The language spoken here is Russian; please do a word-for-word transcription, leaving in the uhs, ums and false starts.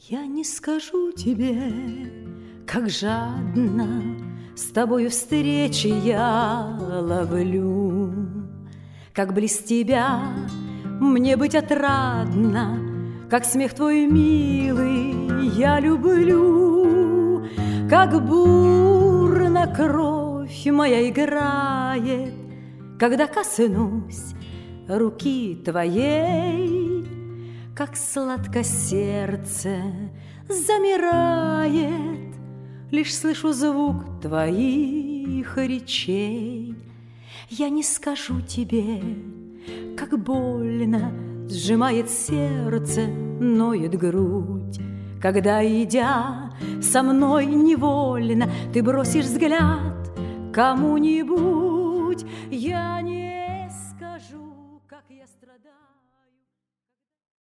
Я не скажу тебе, как жадно с тобою встречи я ловлю, как близ тебя мне быть отрадно, как смех твой милый я люблю, как бурно кровь моя играет, когда коснусь руки твоей, как сладко сердце замирает, лишь слышу звук твоих речей. Я не скажу тебе, как больно сжимает сердце, ноет грудь, когда, идя со мной невольно, ты бросишь взгляд кому-нибудь. Я не скажу, как я страдаю.